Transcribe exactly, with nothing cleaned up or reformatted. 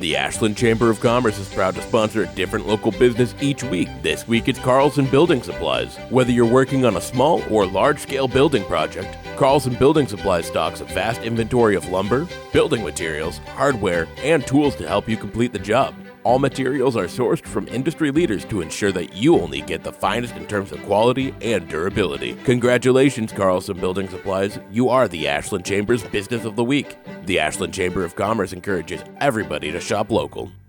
The Ashland Chamber of Commerce is proud to sponsor a different local business each week. This week it's Carlson Building Supplies. Whether you're working on a small or large-scale building project, Carlson Building Supplies stocks a vast inventory of lumber, building materials, hardware, and tools to help you complete the job. All materials are sourced from industry leaders to ensure that you only get the finest in terms of quality and durability. Congratulations, Carlson Building Supplies. You are the Ashland Chamber's Business of the Week. The Ashland Chamber of Commerce encourages everybody to shop local.